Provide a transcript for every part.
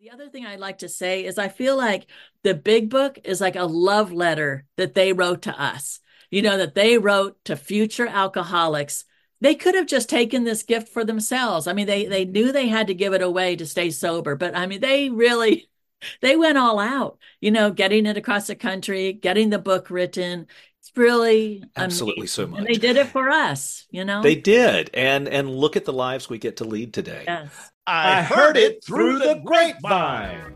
The other thing I'd like to say is I feel like the big book is like a love letter that they wrote to us, that they wrote to future alcoholics. They could have just taken this gift for themselves. I mean, they knew they had to give it away to stay sober, but I mean, they really they went all out, getting it across the country, getting the book written. It's really Absolutely so amazing. And they much. did it for us. They did. And look at the lives we get to lead today. Yes. I heard it through the grapevine.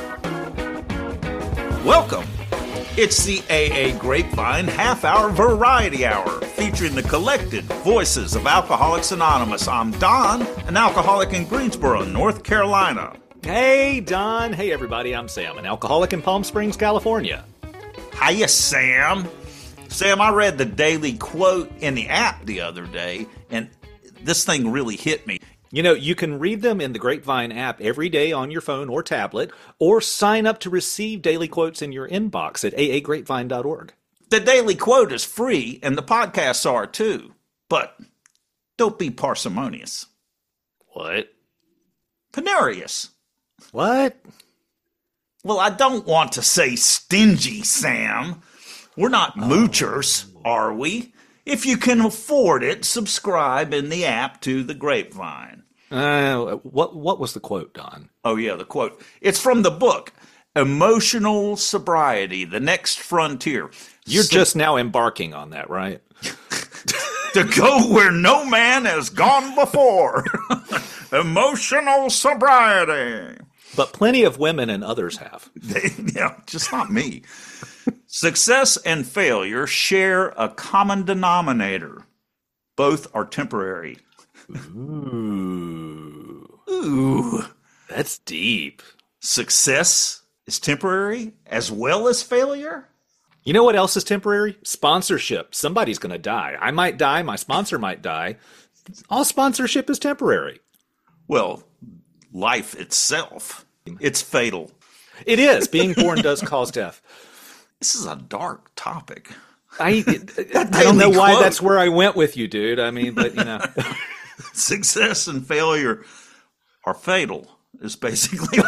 Welcome. It's the AA Grapevine half-hour variety hour featuring the collected voices of Alcoholics Anonymous. I'm Don, an alcoholic in Greensboro, North Carolina. Hey, Don. Hey, everybody. I'm Sam, an alcoholic in Palm Springs, California. Hiya, Sam. Sam, I read the daily quote in the app the other day, and this thing really hit me. You can read them in the Grapevine app every day on your phone or tablet, or sign up to receive daily quotes in your inbox at aagrapevine.org. The daily quote is free, and the podcasts are too. But don't be parsimonious. What? Penurious. What? Well, I don't want to say stingy, Sam. We're not moochers, are we? If you can afford it, subscribe in the app to the Grapevine. What was the quote, Don? Oh, yeah, the quote. It's from the book, Emotional Sobriety, The Next Frontier. You're just now embarking on that, right? To go where no man has gone before. Emotional sobriety. But plenty of women and others have. Yeah, just not me. Success and failure share a common denominator. Both are temporary. Ooh. That's deep. Success is temporary as well as failure? You know what else is temporary? Sponsorship. Somebody's going to die. I might die. My sponsor might die. All sponsorship is temporary. Well, life itself, it's fatal. It is. Being born does cause death. This is a dark topic. I don't know why that's where I went with you, dude. I mean, but Success and failure are fatal, is basically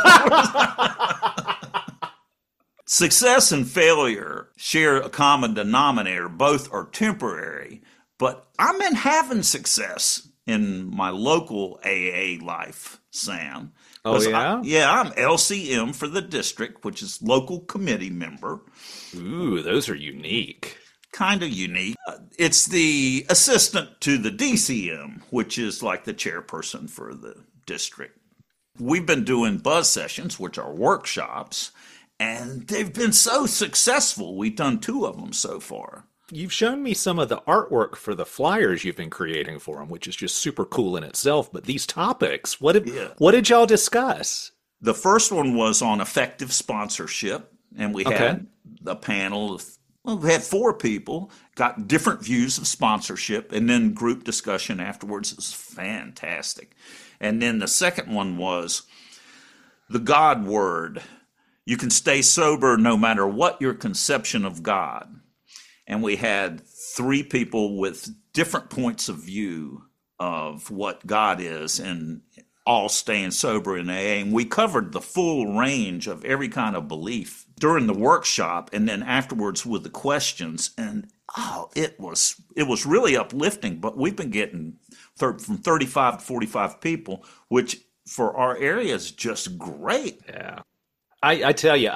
Success and failure share a common denominator. Both are temporary, but I'm in having success in my local AA life, Sam. Oh, yeah? I'm LCM for the district, which is local committee member. Ooh, those are unique. Kind of unique. It's the assistant to the DCM, which is like the chairperson for the district. We've been doing buzz sessions, which are workshops, and they've been so successful. We've done 2 of them so far. You've shown me some of the artwork for the flyers you've been creating for them, which is just super cool in itself. But these topics, what did y'all discuss? The first one was on effective sponsorship, and we had a panel of, we had 4 people, got different views of sponsorship, and then group discussion afterwards. It was fantastic. And then the second one was the God word. You can stay sober no matter what your conception of God. And we had 3 people with different points of view of what God is and all staying sober in AA. And we covered the full range of every kind of belief during the workshop and then afterwards with the questions. And it was really uplifting. But we've been getting from 35 to 45 people, which for our area is just great. Yeah. I tell you,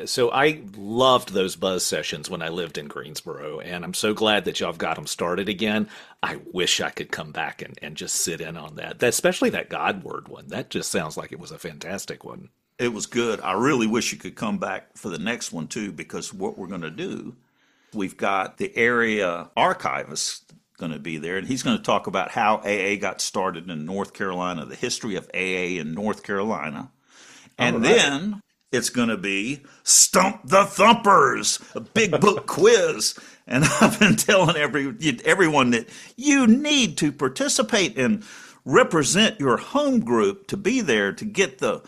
I loved those buzz sessions when I lived in Greensboro, and I'm so glad that y'all have got them started again. I wish I could come back and just sit in on that, especially that God word one. That just sounds like it was a fantastic one. It was good. I really wish you could come back for the next one, too, because what we're going to do, we've got the area archivist going to be there, and he's going to talk about how AA got started in North Carolina, the history of AA in North Carolina. And then it's going to be Stump the Thumpers, a big book quiz. And I've been telling everyone that you need to participate and represent your home group to be there to get the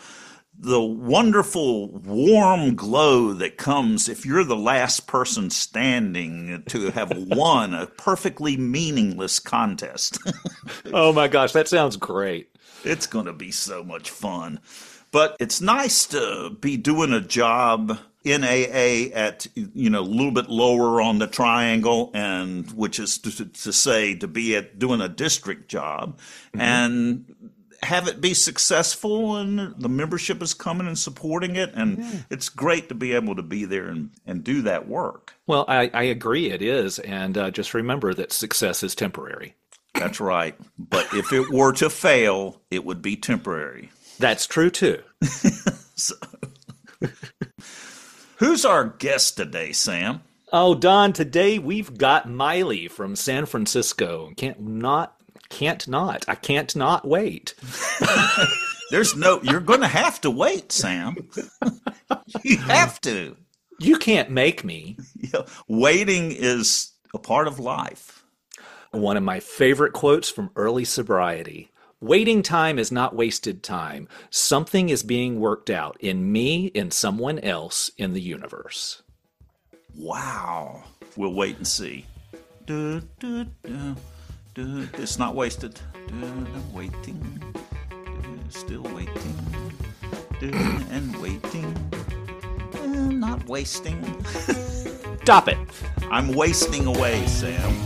wonderful warm glow that comes if you're the last person standing to have won a perfectly meaningless contest. Oh my gosh, that sounds great. It's going to be so much fun. But it's nice to be doing a job in AA at, a little bit lower on the triangle, and which is to say to be doing a district job and have it be successful, and the membership is coming and supporting it. And it's great to be able to be there and do that work. Well, I agree it is. And just remember that success is temporary. That's right. But if it were to fail, it would be temporary. That's true, too. So, who's our guest today, Sam? Oh, Don, today we've got Miley from San Francisco. I can't not wait. You're going to have to wait, Sam. You have to. You can't make me. Yeah, waiting is a part of life. One of my favorite quotes from early sobriety. Waiting time is not wasted time. Something is being worked out in me, in someone else, in the universe. Wow. We'll wait and see. It's not wasted. Waiting. Still waiting. And waiting. Not wasting. Stop it. I'm wasting away, Sam.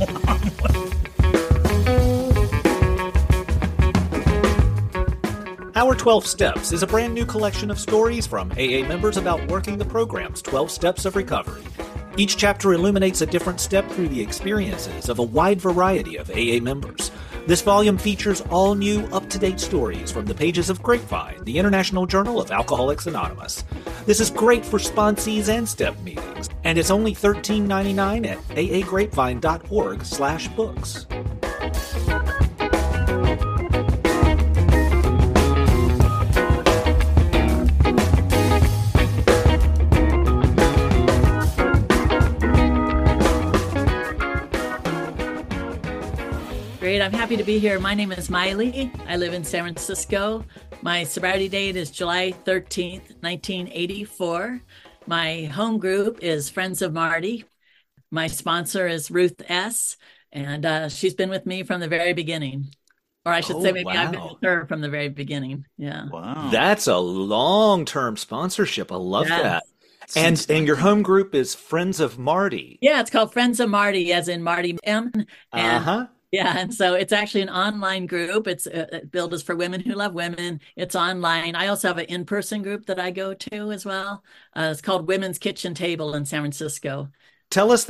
Our 12 Steps is a brand new collection of stories from AA members about working the program's 12 Steps of Recovery. Each chapter illuminates a different step through the experiences of a wide variety of AA members. This volume features all new, up-to-date stories from the pages of Grapevine, the International Journal of Alcoholics Anonymous. This is great for sponsees and step meetings, and it's only $13.99 at aagrapevine.org/books. Great. I'm happy to be here. My name is Miley. I live in San Francisco. My sobriety date is July 13th, 1984. My home group is Friends of Marty. My sponsor is Ruth S., and she's been with me from the very beginning. Or I should say maybe I've been with her from the very beginning. Yeah. Wow. That's a long-term sponsorship. I love that. And your home group is Friends of Marty. Yeah, it's called Friends of Marty, as in Marty M. Uh-huh. Yeah, and so it's actually an online group. It's billed as for women who love women. It's online. I also have an in-person group that I go to as well. It's called Women's Kitchen Table in San Francisco. Tell us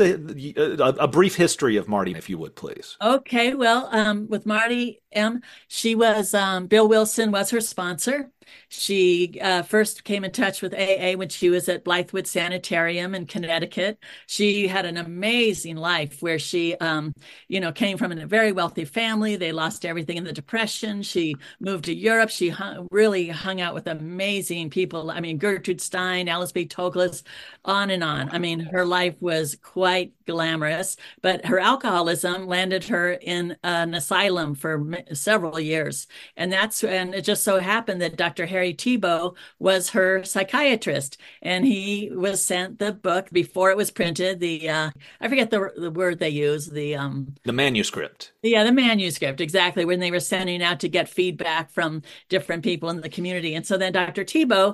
a brief history of Marty, if you would, please. Okay, well, with Marty M., she was, Bill Wilson was her sponsor. She first came in touch with AA when she was at Blythewood Sanitarium in Connecticut. She had an amazing life where she, came from a very wealthy family. They lost everything in the Depression. She moved to Europe. She really hung out with amazing people. I mean, Gertrude Stein, Alice B. Toklas, on and on. I mean, her life was quite glamorous, but her alcoholism landed her in an asylum for several years. And it just so happened that Dr. Harry Tiebout was her psychiatrist, and he was sent the book before it was printed. I forget the word they use. The manuscript. Yeah, the manuscript, exactly, when they were sending out to get feedback from different people in the community. And so then Dr. Tiebout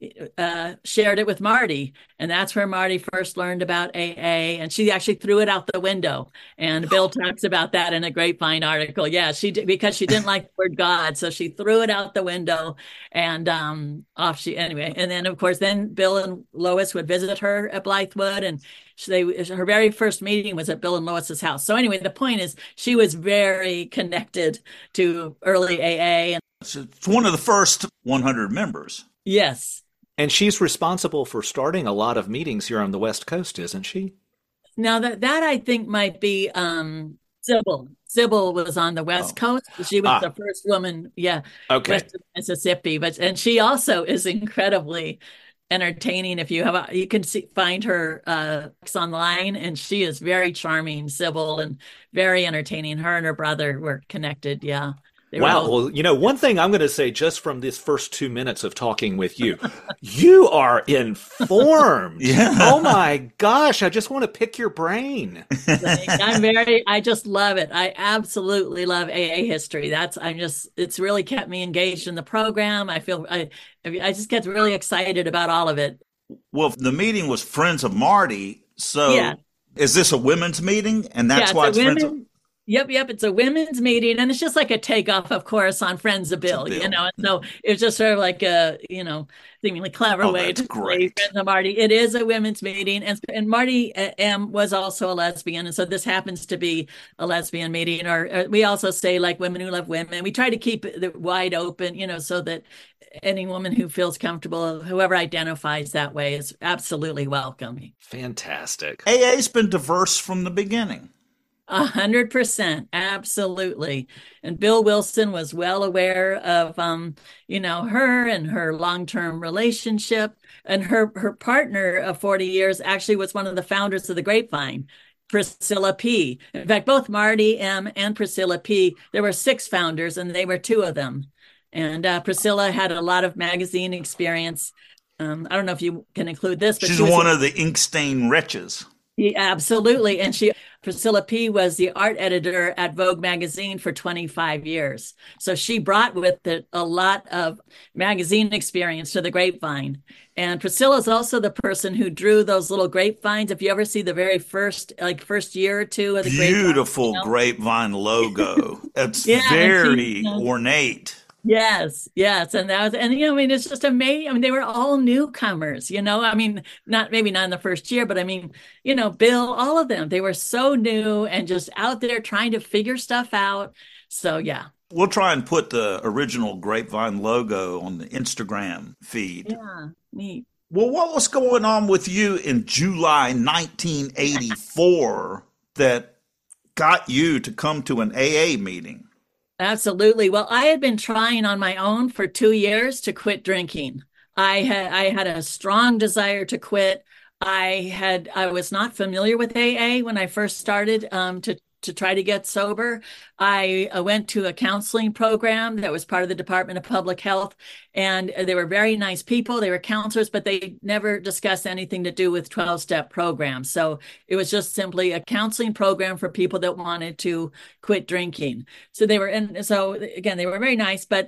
shared it with Marty, and that's where Marty first learned about AA, and she actually threw it out the window. And Bill talks about that in a Grapevine article. Yeah, she did, because she didn't like the word God, so she threw it out the window, and anyway. And then of course, then Bill and Lois would visit her at Blythewood, and her very first meeting was at Bill and Lois's house. So anyway, the point is, she was very connected to early AA, and it's one of the first 100 members. Yes. And she's responsible for starting a lot of meetings here on the West Coast, isn't she? Now that I think might be Sybil. Sybil was on the West Coast. She was the first woman, west of Mississippi. And she also is incredibly entertaining. If you you can find her online, and she is very charming, Sybil, and very entertaining. Her and her brother were connected. Yeah. They were Wow. both. Well, one thing I'm going to say just from this first 2 minutes of talking with you, you are informed. Yeah. Oh my gosh. I just want to pick your brain. I just love it. I absolutely love AA history. It's really kept me engaged in the program. I just get really excited about all of it. Well, the meeting was Friends of Marty. So Yeah. is this a women's meeting? And Yeah, that's why it's it's a Friends of women. Yep. It's a women's meeting, and it's just like a takeoff, of course, on Friends of Friends of Bill, Bill. And so it's just sort of like a, seemingly clever Oh, way that's to say great. Friends of Marty. It is a women's meeting, and Marty M was also a lesbian, and so this happens to be a lesbian meeting. Or we also say like women who love women. We try to keep it wide open, so that any woman who feels comfortable, whoever identifies that way, is absolutely welcome. Fantastic. AA's been diverse from the beginning. 100%, absolutely. And Bill Wilson was well aware of, her and her long-term relationship. And her partner of 40 years actually was one of the founders of the Grapevine, Priscilla P. In fact, both Marty M. and Priscilla P., there were 6 founders, and they were 2 of them. And Priscilla had a lot of magazine experience. I don't know if you can include this, but She's she was one of the Inkstain wretches. Yeah, absolutely. And Priscilla P. was the art editor at Vogue magazine for 25 years. So she brought with it a lot of magazine experience to the Grapevine. And Priscilla is also the person who drew those little grapevines. If you ever see the very first year or two of the Beautiful Grapevine, Grapevine logo. It's yeah, very ornate. Yes. And it's just amazing. I mean, they were all newcomers, I mean, maybe not in the first year, but I mean, Bill, all of them, they were so new and just out there trying to figure stuff out. So, yeah. We'll try and put the original Grapevine logo on the Instagram feed. Yeah. Neat. Well, what was going on with you in July 1984 that got you to come to an AA meeting? Absolutely. Well, I had been trying on my own for 2 years to quit drinking. I had a strong desire to quit. I was not familiar with AA when I first started to try to get sober. I went to a counseling program that was part of the Department of Public Health, and they were very nice people. They were counselors, but they never discussed anything to do with 12-step programs. So it was just simply a counseling program for people that wanted to quit drinking. So they were very nice, but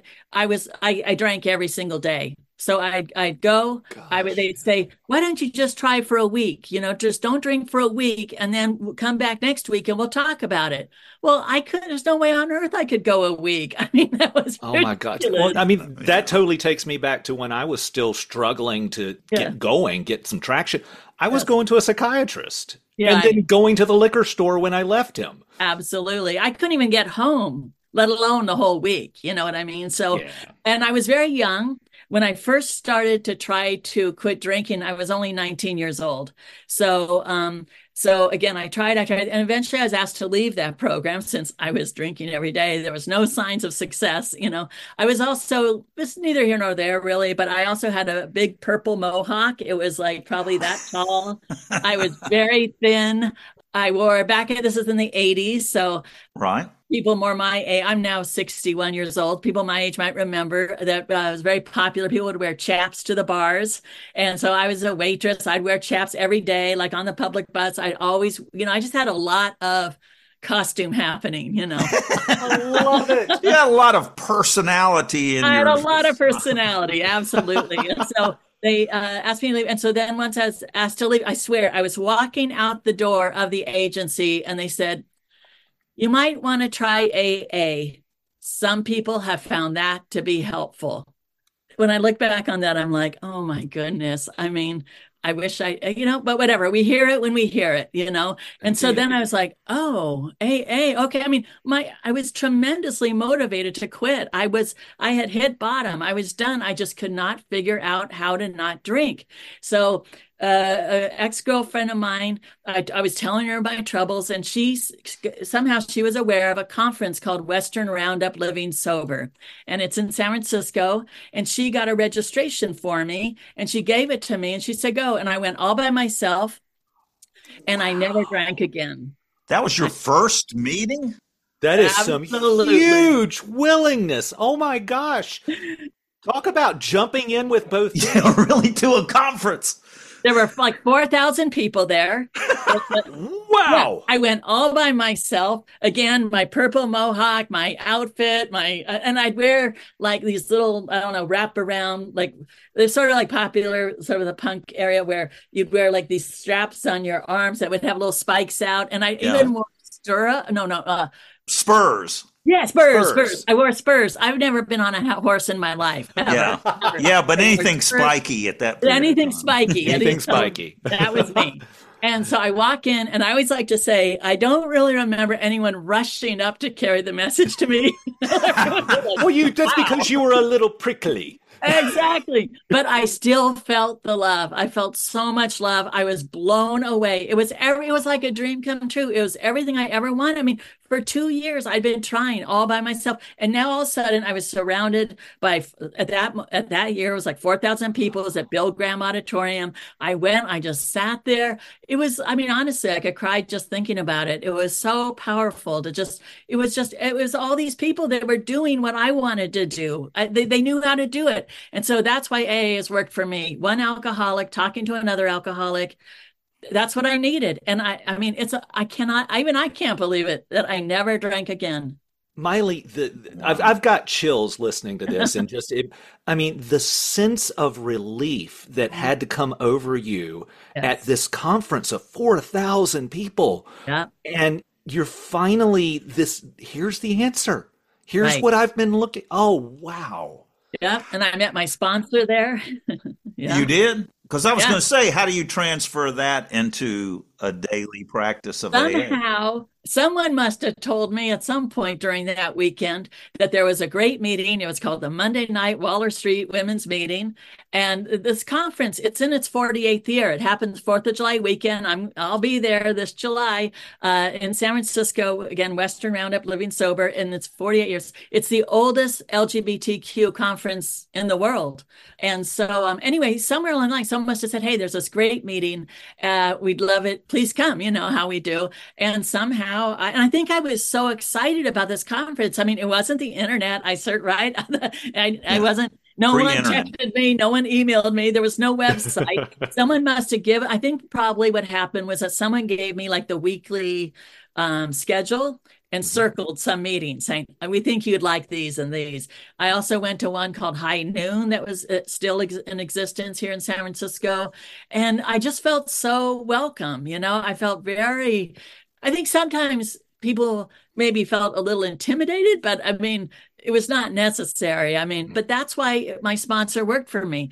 I drank every single day. So I'd go, they'd say, why don't you just try for a week? Just don't drink for a week and then come back next week and we'll talk about it. Well, there's no way on earth I could go a week. I mean, that was Oh my God. Well, I mean, that totally takes me back to when I was still struggling to get some traction. I was going to a psychiatrist and then going to the liquor store when I left him. Absolutely. I couldn't even get home, let alone the whole week. You know what I mean? So, and I was very young. When I first started to try to quit drinking, I was only 19 years old. So again, I tried, and eventually I was asked to leave that program since I was drinking every day. There was no signs of success. I was also, it's neither here nor there really, but I also had a big purple mohawk. It was like probably that tall. I was very thin. This is in the 80s. So right. People more my age, I'm now 61 years old. People my age might remember that it was very popular. People would wear chaps to the bars. And so I was a waitress. I'd wear chaps every day, like on the public bus. I'd always, I just had a lot of costume happening, I love it. You had a lot of personality I had a lot of personality, absolutely. And so they asked me to leave. And so then once I was asked to leave, I swear, I was walking out the door of the agency and they said, you might want to try AA. Some people have found that to be helpful. When I look back on that, I'm like, oh my goodness. I mean, I wish but whatever. We hear it when we hear it, And so then I was like, oh, AA. Okay. I mean, I was tremendously motivated to quit. I had hit bottom. I was done. I just could not figure out how to not drink. So an ex-girlfriend of mine, I was telling her my troubles, and somehow she was aware of a conference called Western Roundup Living Sober, and it's in San Francisco, and she got a registration for me, and she gave it to me, and she said, go, and I went all by myself, and I never drank again. That was your first meeting? That is some Absolutely. huge willingness. Oh my gosh. Talk about jumping in with both feet. Yeah, really to a conference. There were like 4,000 people there. Wow. Yeah, I went all by myself. Again, my purple mohawk, my outfit, and I'd wear like these little, I don't know, wrap around, like they're sort of like popular, sort of the punk area where you'd wear like these straps on your arms that would have little spikes out. And I even wore Spurs. yeah, spurs. I wore spurs. I've never been on a horse in my life. Ever. Yeah. Yeah, but anything spiky at that point. Anything spiky. Anything spiky. That was me. And so I walk in, and I always like to say, I don't really remember anyone rushing up to carry the message to me. Well, that's because you were a little prickly. Exactly. But I still felt the love. I felt so much love. I was blown away. It was like a dream come true. It was everything I ever wanted. I mean, for 2 years, I'd been trying all by myself. And now all of a sudden I was surrounded by, at that year, it was like 4,000 people. It was at Bill Graham Auditorium. I just sat there. It was, I mean, honestly, I could cry just thinking about it. It was so powerful it was all these people that were doing what I wanted to do. They knew how to do it. And so that's why AA has worked for me. One alcoholic talking to another alcoholic. That's what I needed. And I mean, I can't believe it that I never drank again. Miley, I've got chills listening to this, and the sense of relief that had to come over you at this conference of 4,000 people. Yeah. And you're finally here's the answer. Here's right. what I've been looking. Oh, wow. Yeah. And I met my sponsor there. Yeah. You did? Because I was going to say, how do you transfer that into a daily practice of AA? Somehow, someone must have told me at some point during that weekend that there was a great meeting. It was called the Monday Night Waller Street Women's Meeting. And this conference, it's in its 48th year. It happens 4th of July weekend. I'll be there this July in San Francisco, again, Western Roundup, Living Sober, and it's 48 years. It's the oldest LGBTQ conference in the world. And so anyway, somewhere along the line, someone must have said, hey, there's this great meeting. We'd love it. Please come, you know how we do. And somehow, I think I was so excited about this conference. I mean, it wasn't the internet. Right? I wasn't. No one texted me. No one emailed me. There was no website. Someone must have given. I think probably what happened was that someone gave me like the weekly schedule and circled some meetings saying, we think you'd like these and these. I also went to one called High Noon that was still in existence here in San Francisco. And I just felt so welcome. You know, I think sometimes people maybe felt a little intimidated, but I mean, it was not necessary. I mean, but that's why my sponsor worked for me.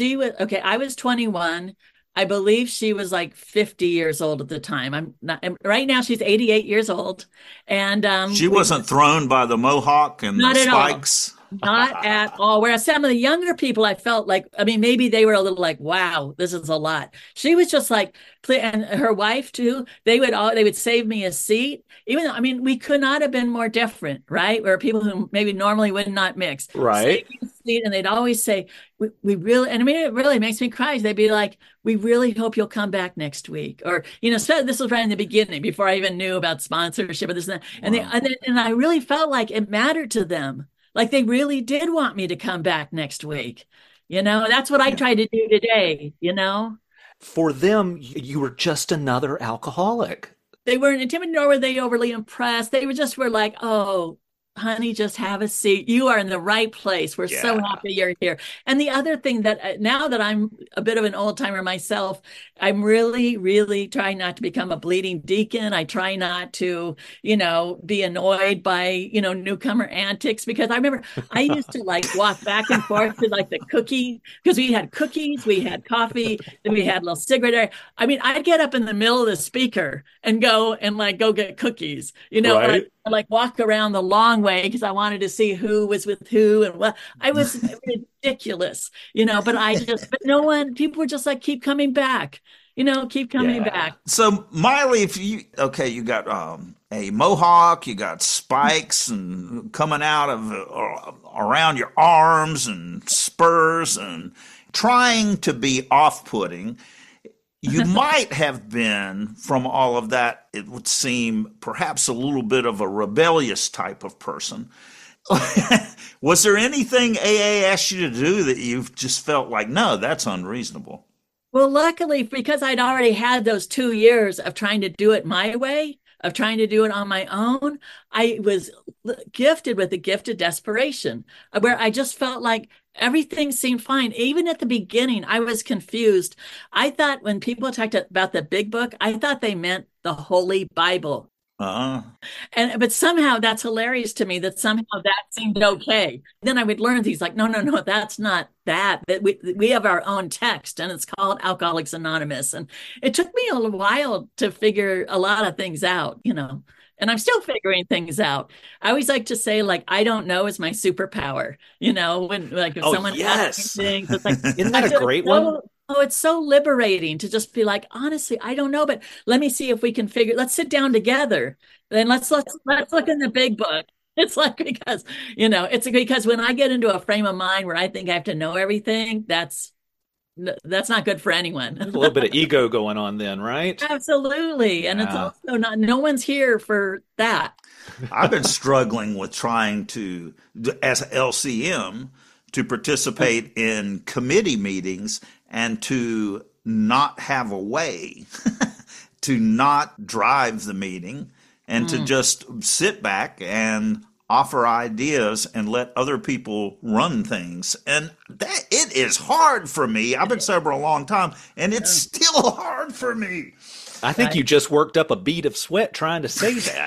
I was 21. I believe she was like 50 years old at the time. Right now she's 88 years old. And she wasn't thrown by the mohawk and the spikes. Not at all. Whereas some of the younger people, I felt like, I mean, maybe they were a little like, wow, this is a lot. She was just like, and her wife too, they would save me a seat. Even though, I mean, we could not have been more different, right? Where people who maybe normally would not mix. Right. And they'd always say, we really, and I mean, it really makes me cry. They'd be like, we really hope you'll come back next week. Or, you know, so this was right in the beginning before I even knew about sponsorship or this and that. Wow. And I really felt like it mattered to them. Like they really did want me to come back next week. You know, that's what I tried to do today, you know. For them, you were just another alcoholic. They weren't intimidated, nor were they overly impressed. They were like, oh, honey, just have a seat. You are in the right place. We're so happy you're here. And the other thing that now that I'm a bit of an old timer myself, I'm really, really trying not to become a bleeding deacon. I try not to, you know, be annoyed by, you know, newcomer antics, because I remember I used to like walk back and forth to like the cookie, because we had cookies, we had coffee, then we had a little cigarette. I mean, I'd get up in the middle of the speaker and go get cookies, you know, right. I like walk around the long way because I wanted to see who was with who and what. I was ridiculous, you know, but people were just like, keep coming back, you know, keep coming back. So Miley, you got a mohawk, you got spikes and coming out of around your arms and spurs and trying to be off-putting. you might have been, from all of that, it would seem perhaps a little bit of a rebellious type of person. Was there anything AA asked you to do that you've just felt like, no, that's unreasonable? Well, luckily, because I'd already had those 2 years of trying to do it my way, of trying to do it on my own, I was gifted with the gift of desperation, where I just felt like everything seemed fine. Even at the beginning, I was confused. I thought when people talked about the big book, I thought they meant the Holy Bible. Uh, But somehow that's hilarious to me that somehow that seemed okay. Then I would learn things like, no, no, no, that's not that. That we have our own text and it's called Alcoholics Anonymous. And it took me a little while to figure a lot of things out, and I'm still figuring things out. I always like to say, like, I don't know is my superpower, when like if Oh, someone asks yes. me things, it's like Isn't that a great one? Oh, it's so liberating to just be like, honestly, I don't know, but let me see if we can let's sit down together. Then let's look in the big book. It's like it's because when I get into a frame of mind where I think I have to know everything, that's not good for anyone. There's a little bit of ego going on then, right? Absolutely. And it's also not, no one's here for that. I've been struggling with trying to, as LCM, to participate in committee meetings and to not have a way, to not drive the meeting, and to just sit back and offer ideas and let other people run things. And that it is hard for me. I've been sober a long time, and it's still hard for me. I think you just worked up a bead of sweat trying to say that.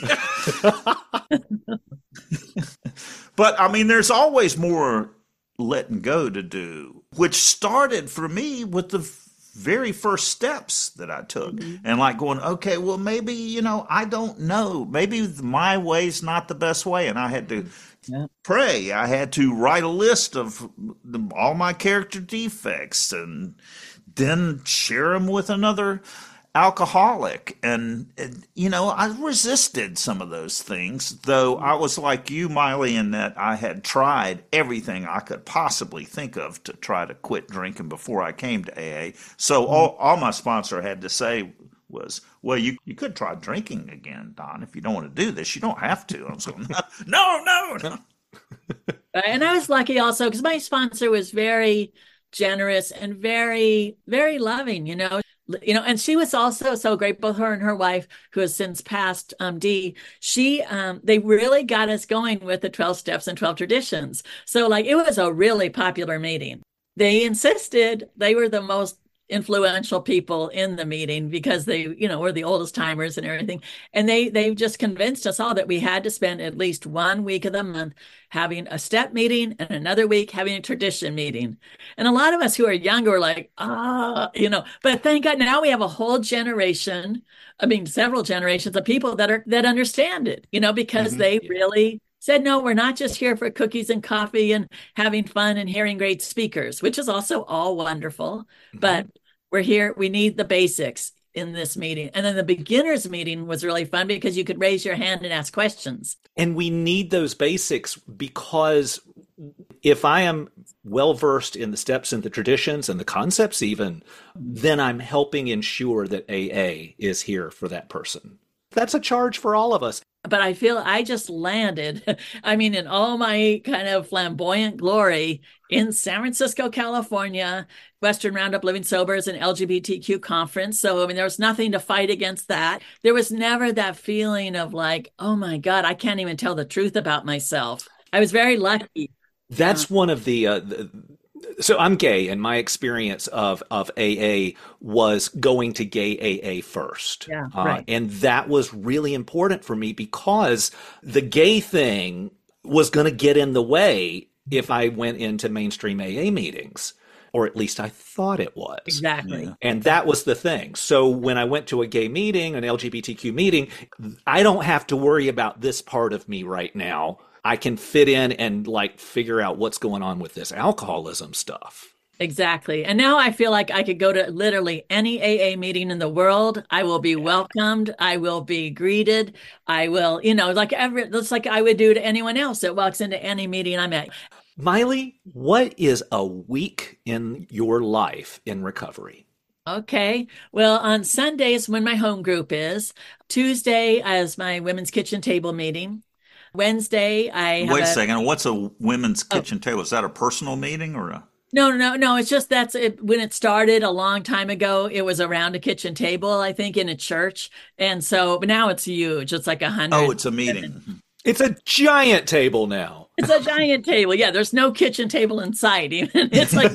But I mean, there's always more letting go to do, which started for me with the very first steps that I took. And like going, okay, well, maybe, I don't know. Maybe my way's not the best way. And I had to pray. I had to write a list of all my character defects and then share them with another alcoholic. And I resisted some of those things, though I was like you, Miley, in that I had tried everything I could possibly think of to try to quit drinking before I came to AA. So all my sponsor had to say was, well, you could try drinking again, Don, if you don't want to do this. You don't have to. I was going, no. And I was lucky also because my sponsor was very generous and very, very loving, and she was also so great, both her and her wife, who has since passed, Dee, they really got us going with the 12 steps and 12 traditions. So like, it was a really popular meeting. They insisted they were the most influential people in the meeting because they, were the oldest timers and everything. And they just convinced us all that we had to spend at least 1 week of the month having a step meeting and another week having a tradition meeting. And a lot of us who are younger were like, but thank God now we have a whole generation, several generations of people that understand it, because they really said, no, we're not just here for cookies and coffee and having fun and hearing great speakers, which is also all wonderful, but we're here. We need the basics in this meeting. And then the beginners meeting was really fun because you could raise your hand and ask questions. And we need those basics because if I am well-versed in the steps and the traditions and the concepts even, then I'm helping ensure that AA is here for that person. That's a charge for all of us. But I feel I just landed, in all my kind of flamboyant glory in San Francisco, California. Western Roundup Living Sober is an LGBTQ conference. So, there was nothing to fight against that. There was never that feeling of like, oh my God, I can't even tell the truth about myself. I was very lucky. That's one of so I'm gay, and my experience of AA was going to gay AA first. Yeah, right. And that was really important for me because the gay thing was going to get in the way if I went into mainstream AA meetings, or at least I thought it was. Exactly. Yeah. And that was the thing. So when I went to a gay meeting, an LGBTQ meeting, I don't have to worry about this part of me right now. I can fit in and figure out what's going on with this alcoholism stuff. Exactly. And now I feel like I could go to literally any AA meeting in the world. I will be welcomed. I will be greeted. I will, it's like I would do to anyone else that walks into any meeting I'm at. Miley, what is a week in your life in recovery? Okay. Well, on Sundays, when my home group is, Tuesday is my women's kitchen table meeting. Wednesday, I have Wait a a, second. What's a women's oh, kitchen table? Is that a personal meeting or a? no. It's just that's it. When it started a long time ago, it was around a kitchen table, I think, in a church. And so, but now it's huge. It's like Oh, 100 it's a women. meeting. It's a giant table now. It's a giant table. Yeah, there's no kitchen table in sight even. It's like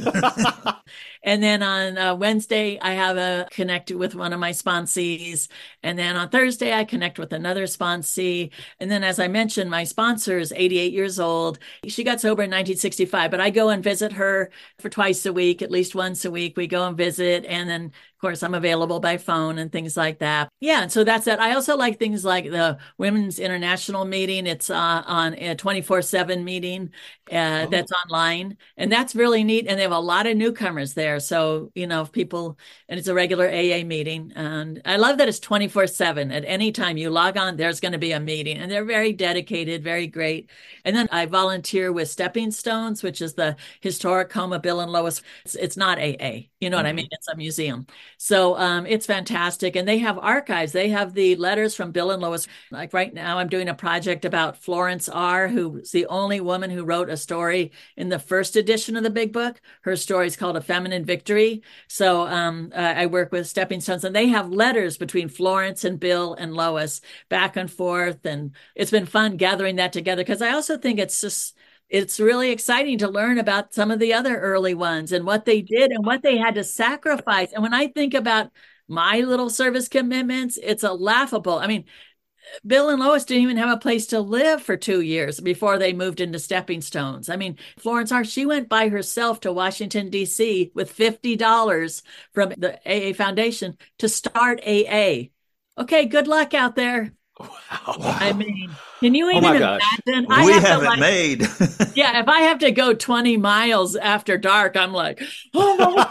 and then on Wednesday, I have a connect with one of my sponsees. And then on Thursday, I connect with another sponsee. And then, as I mentioned, my sponsor is 88 years old. She got sober in 1965, but I go and visit her for twice a week, at least once a week. We go and visit. And then, of course, I'm available by phone and things like that. Yeah. And so that's it. I also like things like the Women's International meeting. It's on a 24/7 meeting that's online. And that's really neat. And they have a lot of newcomers there. So, if people, and it's a regular AA meeting. And I love that it's 24/7. At any time you log on, there's going to be a meeting. And they're very dedicated, very great. And then I volunteer with Stepping Stones, which is the historic home of Bill and Lois. It's not AA. You know what I mean? It's a museum. So it's fantastic. And they have archives. They have the letters from Bill and Lois. Like right now, I'm doing a project about Florence R., who's the only woman who wrote a story in the first edition of the Big Book. Her story is called A Feminine Victory. So I work with Stepping Stones, and they have letters between Florence and Bill and Lois back and forth. And it's been fun gathering that together because I also think it's really exciting to learn about some of the other early ones and what they did and what they had to sacrifice. And when I think about my little service commitments, it's a laughable. I mean, Bill and Lois didn't even have a place to live for 2 years before they moved into Stepping Stones. I mean, Florence Hart, she went by herself to Washington, D.C. with $50 from the AA Foundation to start AA. Okay, good luck out there. Wow. I mean, can you Oh even my gosh. imagine? We have it made. Yeah, if I have to go 20 miles after dark, I'm like, oh my.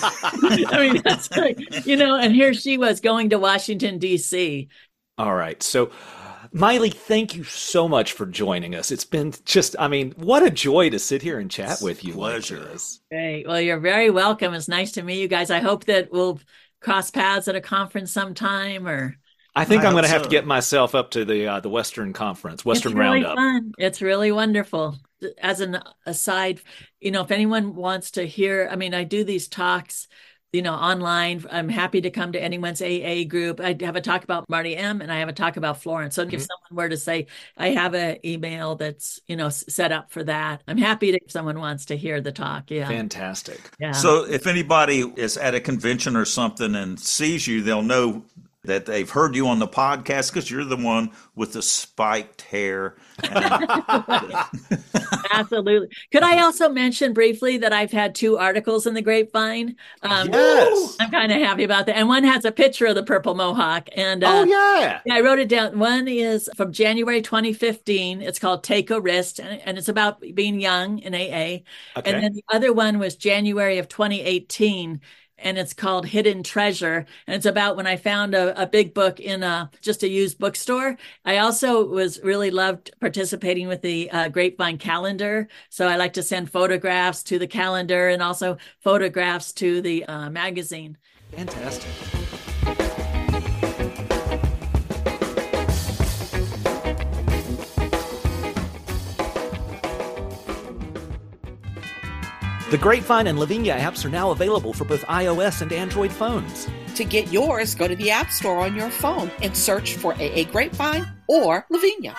I mean, that's like, and here she was going to Washington, D.C. All right. So, Miley, thank you so much for joining us. It's been just, I mean, what a joy to sit here and chat with you. Pleasure. Like this. Great. Well, you're very welcome. It's nice to meet you guys. I hope that we'll cross paths at a conference sometime or. I think I I'm going hope to have so. to get myself up to the Western Conference, Western It's really Roundup. fun. It's really wonderful. As an aside, if anyone wants to hear, I mean, I do these talks, online. I'm happy to come to anyone's AA group. I have a talk about Marty M. and I have a talk about Florence. So if someone were to say, I have an email that's, set up for that, I'm happy if someone wants to hear the talk. Yeah. Fantastic. Yeah. So if anybody is at a convention or something and sees you, they'll know that they've heard you on the podcast because you're the one with the spiked hair. Absolutely. Could I also mention briefly that I've had 2 articles in the Grapevine? Yes. I'm kind of happy about that. And one has a picture of the purple mohawk. And Oh, yeah. I wrote it down. One is from January 2015. It's called Take a Risk, and it's about being young in AA. Okay. And then the other one was January of 2018. And it's called Hidden Treasure. And it's about when I found a big book in just a used bookstore. I also really loved participating with the Grapevine calendar. So I like to send photographs to the calendar and also photographs to the magazine. Fantastic. The Grapevine and Lavinia apps are now available for both iOS and Android phones. To get yours, go to the App Store on your phone and search for AA Grapevine or Lavinia.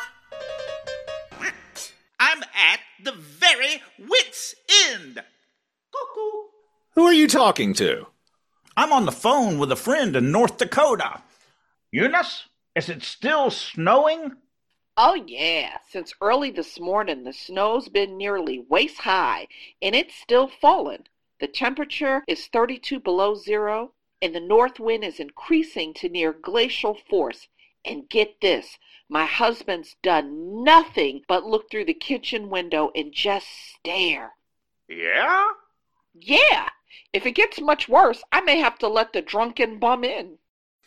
I'm at the very wit's end. Cuckoo. Who are you talking to? I'm on the phone with a friend in North Dakota. Eunice, is it still snowing? Oh, yeah. Since early this morning, the snow's been nearly waist high, and it's still falling. The temperature is 32 below zero, and the north wind is increasing to near glacial force. And get this, my husband's done nothing but look through the kitchen window and just stare. Yeah? Yeah. If it gets much worse, I may have to let the drunken bum in.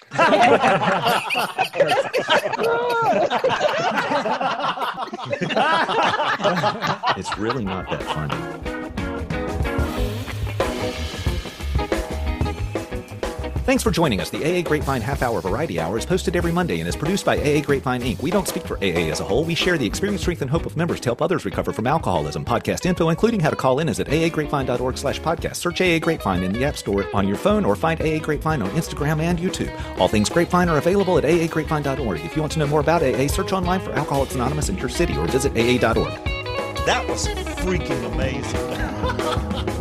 It's really not that funny. Thanks for joining us. The AA Grapevine Half Hour Variety Hour is posted every Monday and is produced by AA Grapevine, Inc. We don't speak for AA as a whole. We share the experience, strength, and hope of members to help others recover from alcoholism. Podcast info, including how to call in, is at aagrapevine.org/podcast. Search AA Grapevine in the App Store on your phone or find AA Grapevine on Instagram and YouTube. All things Grapevine are available at aagrapevine.org. If you want to know more about AA, search online for Alcoholics Anonymous in your city or visit aa.org. That was freaking amazing.